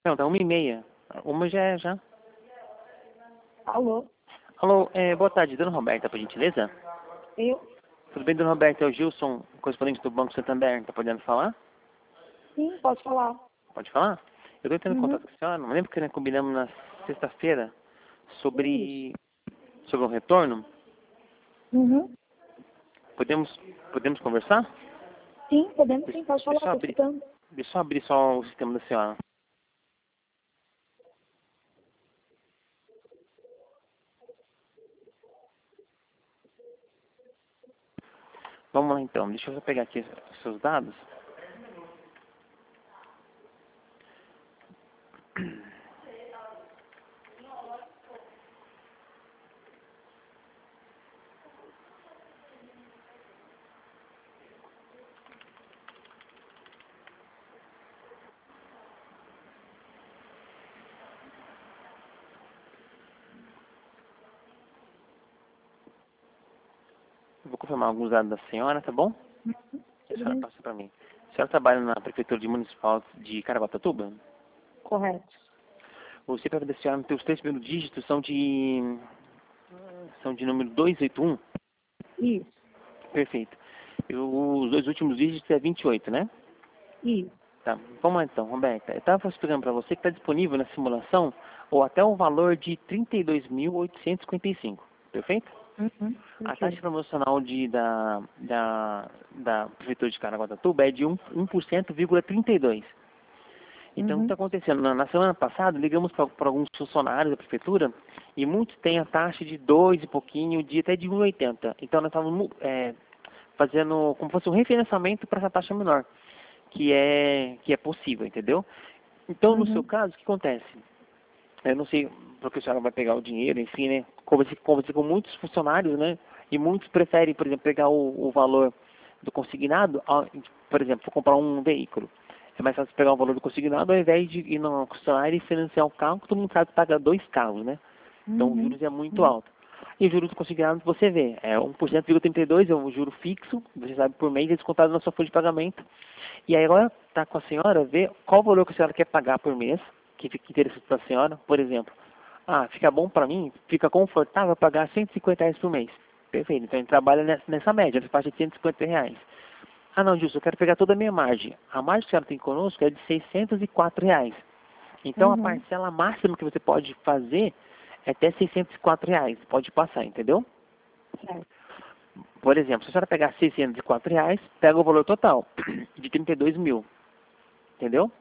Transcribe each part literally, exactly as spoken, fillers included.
Não, tá uma e meia. Uma já é, já. Alô? Alô, é, boa tarde, dona Roberta, por gentileza? Eu? Tudo bem, dona Roberta? É o Gilson, correspondente do Banco Santander. Tá podendo falar? Sim, posso falar. Pode falar? Eu tô entrando em Uhum. contato com a senhora. Não lembro que nós combinamos na sexta-feira Isso. sobre, sobre o retorno. Uhum. Podemos, podemos conversar? Sim, podemos Deixa, sim, pode falar, deixa eu tô abrir, escutando. deixa eu abrir só o sistema da senhora. Vamos lá então, deixa eu só pegar aqui os seus dados. Eu vou confirmar alguns dados da senhora, tá bom? A Tudo senhora bem? passa para mim. A senhora trabalha na Prefeitura de Municipal de Caraguatatuba? Correto. O C P F da senhora, os três primeiros dígitos são de, são de número duzentos e oitenta e um? Isso, Perfeito. E os dois últimos dígitos é vinte e oito, né? isso. Tá. Vamos lá então, Roberta. Eu estava explicando para você que está disponível na simulação ou até um valor de trinta e dois mil oitocentos e cinquenta e cinco. Perfeito? Uhum. A taxa Perfeito. promocional de, da, da, da Prefeitura de Caraguatatuba é de um, um por cento, vírgula trinta e dois. Então, o que está Uhum. acontecendo? Na, na semana passada, ligamos para alguns funcionários da Prefeitura e muitos têm a taxa de dois e pouquinho, de até de um vírgula oitenta. Então, nós estávamos é, fazendo como se fosse um refinançamento para essa taxa menor, que é, que é possível, entendeu? Então, no seu Uhum. caso, o que acontece? Eu não sei porque a senhora vai pegar o dinheiro, enfim, né? Conversei, conversei com muitos funcionários, né? E muitos preferem, por exemplo, pegar o, o valor do consignado, ao- por exemplo, for comprar um veículo. É mais fácil pegar o valor do consignado ao invés de ir na concessionária e financiar o carro, que todo mundo sabe que paga dois carros, né? Então, os Uhum. juros é muito Uhum. alto. E os juros do consignado, você vê, é um por cento, vírgula trinta e dois, é um juro fixo, você sabe, por mês, é descontado na sua folha de pagamento. E aí agora está com a senhora, ver qual o valor que a senhora quer pagar por mês, que fica interessante para a senhora, por exemplo. Ah, fica bom para mim, fica confortável pagar cento e cinquenta reais por mês. Perfeito, então a gente trabalha nessa, nessa média, nessa faixa de cento e cinquenta reais. Ah não, Gilson, eu quero pegar toda a minha margem. A margem que a senhora tem conosco é de seiscentos e quatro reais. Então a Uhum. parcela máxima que você pode fazer é até seiscentos e quatro reais. Pode passar, entendeu? Certo. Por exemplo, se a senhora pegar seiscentos e quatro reais, pega o valor total de trinta e dois mil. Entendeu?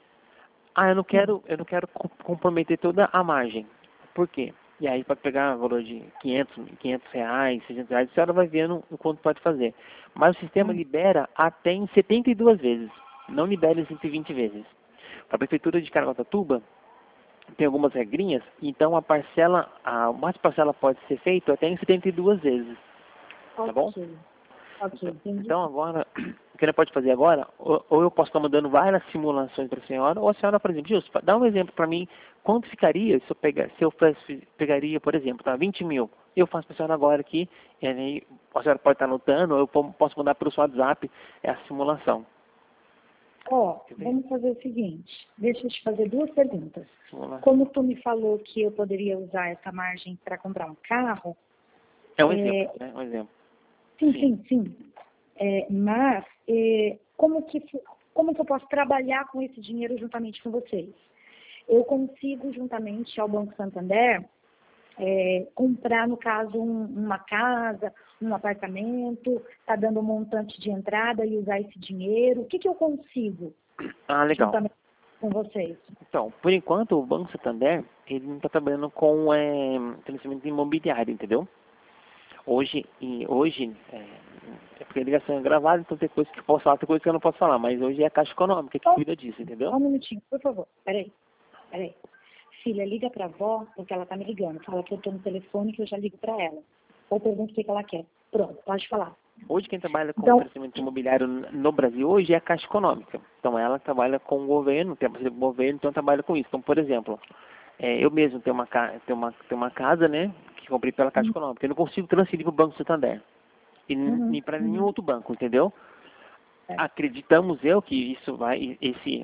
Ah, eu não Sim. quero, eu não quero com- comprometer toda a margem. Por quê? E aí pode pegar valor de quinhentos, quinhentos reais, seiscentos reais, a senhora vai vendo o quanto pode fazer. Mas o sistema Uhum. libera até em setenta e duas vezes, não libera em cento e vinte vezes. A Prefeitura de Caraguatatuba tem algumas regrinhas, então a parcela, a mais parcela pode ser feita até em setenta e duas vezes, tá bom? Ok. Ok, Então, entendi. então agora, o que ela pode fazer agora, ou, ou eu posso estar mandando várias simulações para a senhora, ou a senhora, por exemplo, Gilson, dá um exemplo para mim, quanto ficaria se eu, pegar, se eu fosse- pegaria, por exemplo, tá, vinte mil, eu faço para a senhora agora aqui, e aí a senhora pode estar anotando, ou eu po- posso mandar pelo seu WhatsApp essa simulação. Ó, Quer ver? vamos fazer o seguinte. Deixa eu te fazer duas perguntas. Como Simulação. tu me falou que eu poderia usar essa margem para comprar um carro, É um exemplo, é, né? Um exemplo. sim, Sim. sim, sim. É, mas é, como, que, fu- como que eu posso trabalhar com esse dinheiro juntamente com vocês? Eu consigo, juntamente ao Banco Santander, é, comprar, no caso, um- uma casa, um apartamento, está dando um montante de entrada e usar esse dinheiro. O que, que eu consigo Ah, legal. juntamente com vocês? Então, por enquanto, o Banco Santander, ele não está trabalhando com é, financiamento imobiliário, entendeu? Hoje, e hoje é, é porque a ligação é gravada, então tem coisa que eu posso falar, tem coisa que eu não posso falar, mas hoje é a Caixa Econômica que Só, cuida disso, só entendeu? um minutinho, por favor. Peraí, peraí. Filha, liga para a avó, porque ela está me ligando. Fala que eu estou no telefone que eu já ligo para ela. Ou pergunta o que que ela quer. Pronto, pode falar. Hoje quem trabalha com Então, financiamento imobiliário no Brasil hoje é a Caixa Econômica. Então ela trabalha com o governo, tem o governo, então trabalha com isso. Então, por exemplo, é, eu mesmo tenho uma, ca- tenho, uma, tenho uma casa, né, que comprei pela Caixa uhum, Econômica. Eu não consigo transferir para o Banco Santander. E n- uhum, nem para nenhum uhum, outro banco, entendeu? é, Acreditamos eu que isso vai, esse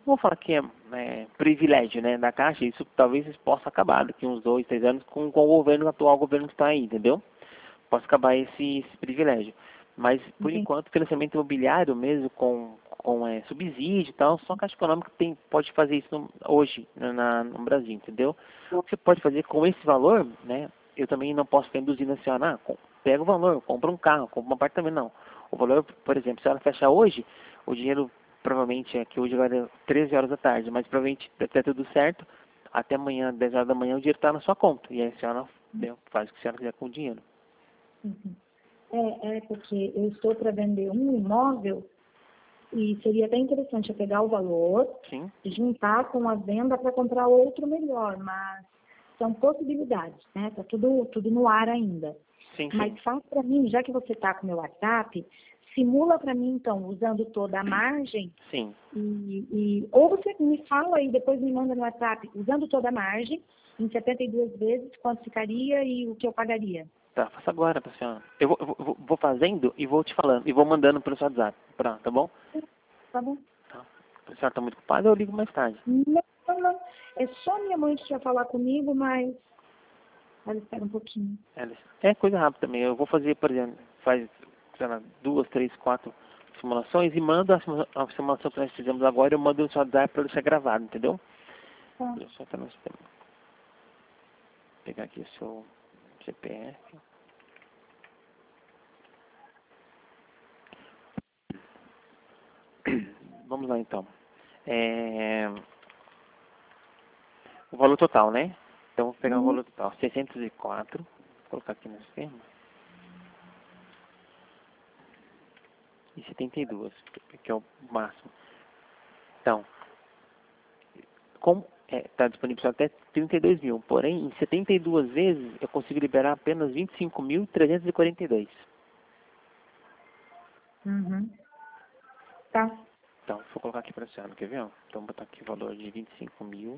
vou falar que é, é privilégio, né, da Caixa, isso talvez possa acabar daqui uns dois, três anos com, com o governo, o atual governo que está aí, entendeu? Possa acabar esse, esse privilégio. Mas, por Entendi. enquanto, financiamento imobiliário mesmo, com, com é, subsídio e tal, só a Caixa Econômica tem, pode fazer isso no, hoje na, na- no Brasil, entendeu? O que você pode fazer com esse valor, né, eu também não posso ficar induzindo a senhora, ah, com- pega o valor, compra um carro, compra um apartamento, não. O valor, por exemplo, se ela fechar hoje, o dinheiro provavelmente é que hoje vai dar treze horas da tarde, mas provavelmente der tudo certo, até amanhã, dez horas da manhã, o dinheiro está na sua conta. E aí a senhora, né, faz o que a senhora quiser com o dinheiro. Uhum. É, é porque eu estou para vender um imóvel e seria até interessante eu pegar o valor, Sim, juntar com a venda para comprar outro melhor, mas são possibilidades, né? Tá tudo, tudo no ar ainda. sim, Mas sim. faz para mim, já que você está com o meu WhatsApp, simula para mim, então, usando toda a margem, Sim. e, e, ou você me fala e depois me manda no WhatsApp, usando toda a margem, em setenta e duas vezes, quanto ficaria e o que eu pagaria. Tá, faça agora pra senhora. Eu vou, eu vou, vou fazendo e vou te falando. E vou mandando pelo seu WhatsApp. Pra, tá bom? Tá bom? Tá. Se a senhora tá muito ocupada, eu ligo mais tarde. Não, não, não. É só minha mãe que quer falar comigo, mas ela espera um pouquinho. É, é coisa rápida também. Eu vou fazer, por exemplo, faz, sei lá, duas, três, quatro simulações e mando a, simula- a simulação que nós fizemos agora, eu mando no seu WhatsApp pra deixar gravado, entendeu? Tá. Deixa eu só entrar no sistema. Vou pegar aqui o seu C P F. Vamos lá então. É, o valor total, né? Então vou pegar o Uhum. valor total. seiscentos e quatro. Vou colocar aqui no sistema. E setenta e dois, que é o máximo. Então, como está disponível só até trinta e dois mil, porém, em setenta e duas vezes eu consigo liberar apenas vinte e cinco mil trezentos e quarenta e dois. Uhum. Tá. Então, vou colocar aqui para a senhora, quer ver? Ó? Então, vou botar aqui o valor de vinte e cinco mil,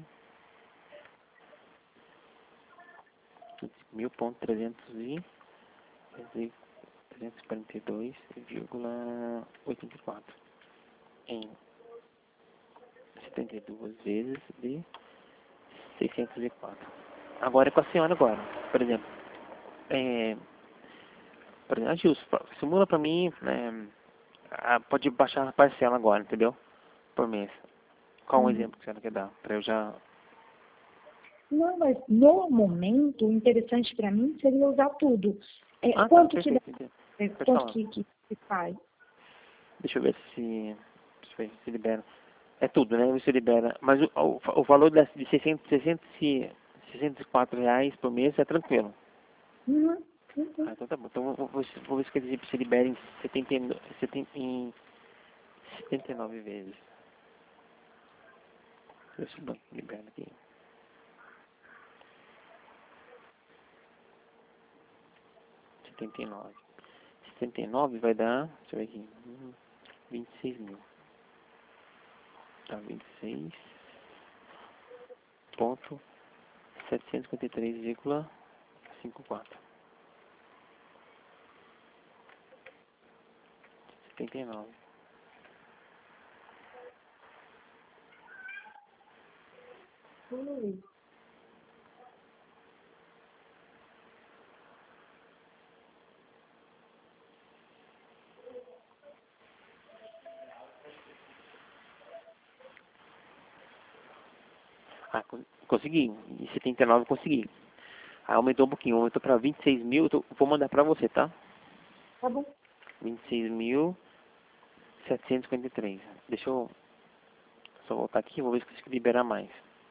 vinte e cinco mil ponto trezentos e trezentos e quarenta e dois vírgula oitenta e quatro em setenta e duas vezes de seiscentos e quatro. Agora é com a senhora agora, por exemplo. É, por exemplo, a Gilson, fa- simula pra mim, né, ah, pode baixar a parcela agora, entendeu? Por mês. Qual um Uhum. exemplo que a senhora quer dar? Pra eu já... Não, mas no momento, o interessante para mim seria usar tudo. É, Ah, tá, quanto que dá? perfeito, entendi. É, Pode quanto falar. que, que, que faz? Deixa eu ver se... Deixa eu ver se libera. É tudo, né? Você libera. Mas o, o, o valor das- de seiscentos, seiscentos e, sessenta e quatro reais por mês é tranquilo. Uhum. Ah, Uhum. então tá bom. Então vou, vou, vou ver se quer dizer se libera em, setenta, e no- setenta, em setenta e nove vezes. Deixa eu ver se o banco libera aqui. setenta e nove. setenta e nove vai dar, deixa eu ver aqui, hum, vinte e seis mil. Tá, vinte e seis ponto setecentos e cinquenta e três vírgula cinquenta e quatro. setenta e nove. Uhum. Ah, con- consegui. Em setenta e nove eu consegui. Aí aumentou um pouquinho, aumentou pra vinte e seis mil. Eu tô- vou mandar pra você, tá? Tá bom. vinte e seis mil setecentos e cinquenta e três. Deixa eu só voltar aqui, vou ver se consigo liberar mais.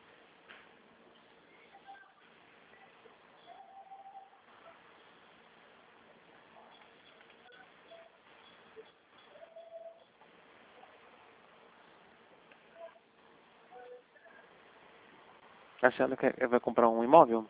A senhora quer, vai comprar um imóvel?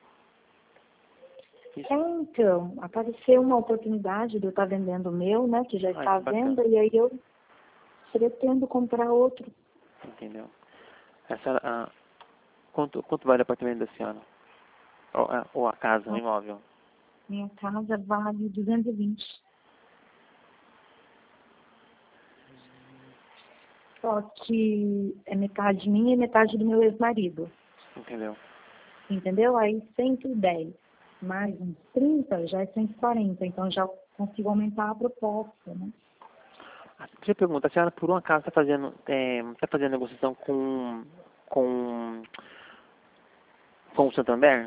Isso. É, então, apareceu uma oportunidade de eu estar vendendo o meu, né, que já Ah, está à que bacana. venda, e aí eu pretendo comprar outro. Entendeu? A senhora, ah, quanto, quanto vale o apartamento da senhora? Ou, a- ou a casa, o imóvel? Minha casa vale duzentos e vinte. Só que é metade minha e metade do meu ex-marido. Entendeu? Entendeu? Aí cento e dez mais uns trinta já é cento e quarenta. Então já consigo aumentar a proposta, né? Você pergunta, a senhora por um acaso está fazendo, é, tá fazendo negociação com, com, com o Santander?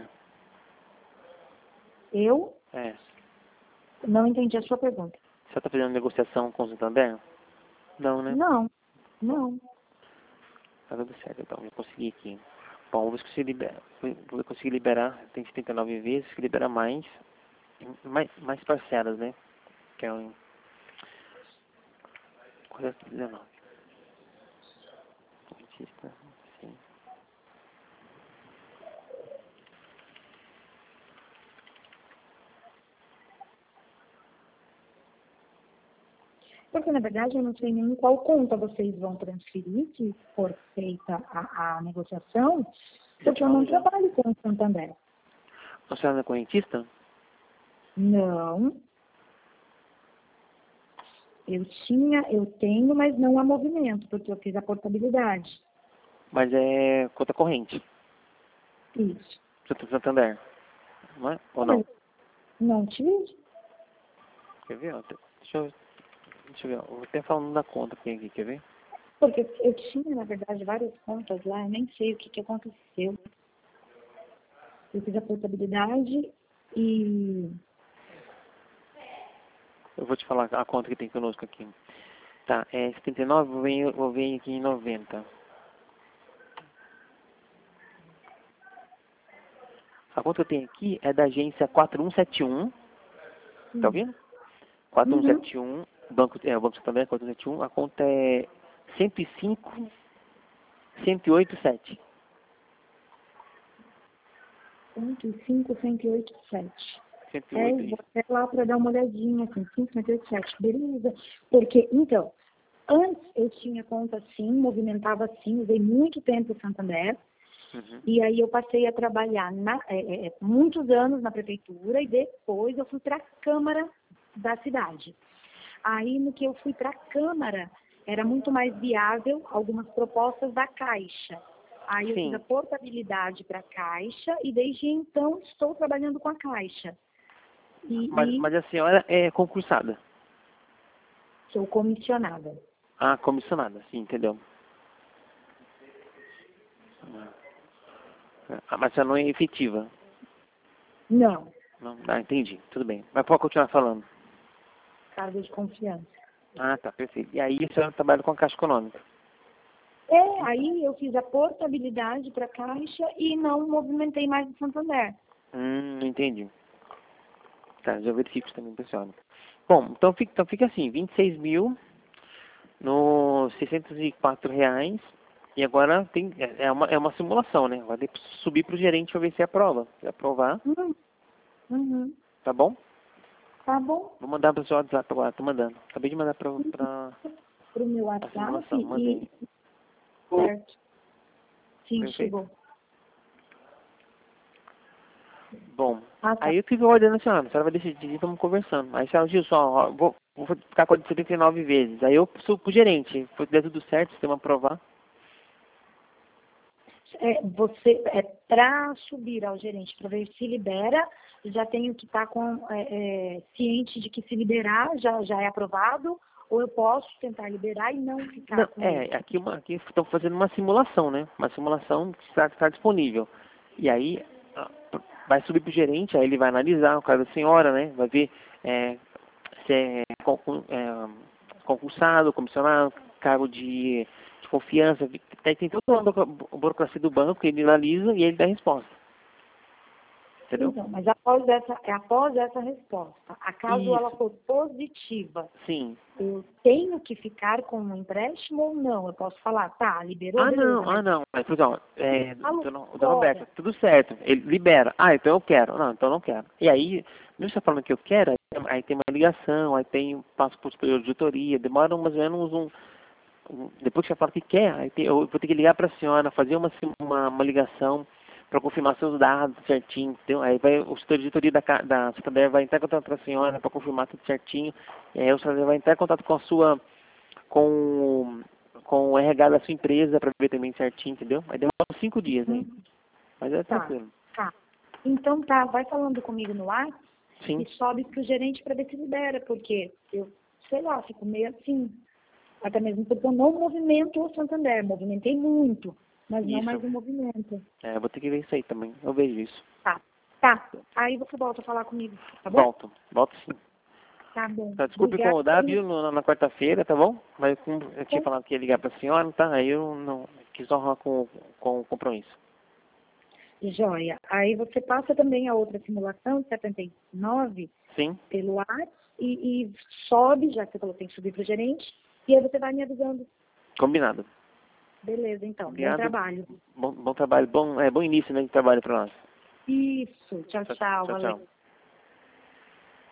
Eu É. não entendi a sua pergunta. Você está fazendo negociação com o Santander? Não, né? Não, não. Tá tudo certo, então. Já consegui aqui. Bom, vou conseguir liberar. Vou conseguir liberar. Tem setenta e nove vezes, que libera mais, mais. Mais parcelas, né? Que é um. quatrocentos e dezenove. Dentista, sim. Porque, na verdade, eu não sei nem em qual conta vocês vão transferir, se for feita a, a negociação, porque eu não Já. trabalho com o Santander. A senhora não é correntista? Não. Eu tinha, eu tenho, mas não há movimento, porque eu fiz a portabilidade. Mas é conta corrente. Isso. Do Santander. Não é? Ou Mas não? não tive. Quer ver? Ó, Deixa eu, deixa eu ver. Ó. Vou até falando da conta que tem aqui, quer ver? Porque eu tinha, na verdade, várias contas lá, eu nem sei o que, que aconteceu. Eu fiz a portabilidade e... Eu vou te falar a conta que tem conosco aqui. Tá, é setenta e nove, vou vir, vou vir aqui em noventa. A conta que eu tenho aqui é da agência quatro um sete um. Tá ouvindo? quatro um Uhum. sete um, banco, é, o Banco Santander, quatro um sete um, a conta é cento e cinco, cento e oito sete. cento e cinco, cento e oito, sete. cento e É, oito, eu vou isso. até lá para dar uma olhadinha, assim, cinco, cento e oito, sete, beleza. Porque, então, antes eu tinha conta assim, movimentava assim, usei muito tempo o Santander, Uhum. e aí eu passei a trabalhar na, é, é, muitos anos na prefeitura, e depois eu fui para a Câmara da cidade. Aí, no que eu fui para a Câmara, era muito mais viável algumas propostas da Caixa. Aí eu fiz a Sim, portabilidade para a Caixa e desde então estou trabalhando com a Caixa. E, mas, e mas a senhora é concursada. sou comissionada. Ah, comissionada, sim, entendeu? Ah, mas a senhora não é efetiva. Não, Não, ah, entendi, tudo bem. Mas pode continuar falando. cargo de confiança. Ah, tá, perfeito. E aí a senhora trabalha com a Caixa Econômica. É, aí eu fiz a portabilidade para a Caixa e não movimentei mais o Santander. Hum, entendi. Tá, já verifico isso também, pessoal. Bom, então fica, então fica assim, vinte e seis mil no seiscentos e quatro reais. E agora tem, é é uma, é uma simulação, né? Vai ter que subir para o gerente para ver se aprova. Se aprovar, Hum, uhum. tá bom? Tá bom. Vou mandar para o seu WhatsApp agora, tô mandando. Acabei de mandar para Para o meu a WhatsApp simulação, mandei. e... Certo. Sim, Perfeito. chegou. Bom, Ah, tá. aí eu fico olhando a senhora, a senhora vai decidir e vamos conversando. Aí a senhora, Gilson, ó, vou, vou ficar com a de setenta e nove vezes. Aí eu sou pro gerente, se der tudo certo, se tem uma aprovar. É, você, é, para subir ao gerente, para ver se libera, já tenho que estar com, é, é, ciente de que se liberar já, já é aprovado, ou eu posso tentar liberar e não ficar Não, com ele. é, aqui, uma, aqui estão fazendo uma simulação, né? Uma simulação que está, está disponível. E aí ah, vai subir pro gerente, aí ele vai analisar o caso da senhora, né? Vai ver é, se é, concur- é concursado, comissionado, cargo de, de confiança. Tem, tem toda uma buro- burocracia do banco, ele analisa e ele dá a resposta. Entendeu? Então, mas após essa, é após essa resposta, acaso ela Isso, for positiva, sim. eu tenho que ficar com o empréstimo ou não? Eu posso falar, tá, liberou, Ah, beleza, não, ah, mas não. Mas, por exemplo, é, falo dona, dona Roberta, fora. tudo certo. Ele libera. Ah, então eu quero. Não, então eu não quero. E aí, mesmo você falando que eu quero, aí tem aí tem uma ligação, aí tem, passo por superior de auditoria, demora mais ou menos um, um- depois que você fala que quer, aí tem- eu vou ter que ligar para a senhora, fazer uma, sim- uma, uma ligação para confirmar seus dados certinho, entendeu? Aí vai o setor de auditoria da, ca- da Santander vai entrar em contato com a senhora para confirmar tudo certinho, e aí o Santander vai entrar em contato com a sua, com com o R H da sua empresa para ver também certinho, entendeu? Aí demora uns cinco dias, hein? Mas é Tá, tranquilo. tá. Então tá, vai falando comigo no ar Sim. e sobe pro gerente para ver se libera, porque eu, sei lá, fico meio assim. Até mesmo porque eu não movimento o Santander, movimentei muito, mas não Isso. mais o movimento. É, eu vou ter que ver isso aí também. Eu vejo isso. Tá, tá. Aí você volta a falar comigo, tá bom? Volto. Volto sim. Tá bom. Tá, desculpe Obrigada. incomodar, viu, no- na quarta-feira, tá bom? Mas como eu tinha Então, falado que ia ligar pra senhora, tá? Aí eu não quis honrar com, com o compromisso. joia. Aí você passa também a outra simulação, setenta e nove, Sim? pelo ar e, e sobe, já que você falou que tem que subir para o gerente, e aí você vai me avisando. Combinado. Beleza, então. Bom Obrigado. trabalho. Bom, bom trabalho. Bom, é, bom início, né, de trabalho pra nós. Isso. Tchau, tchau. Tchau, Valeu. tchau.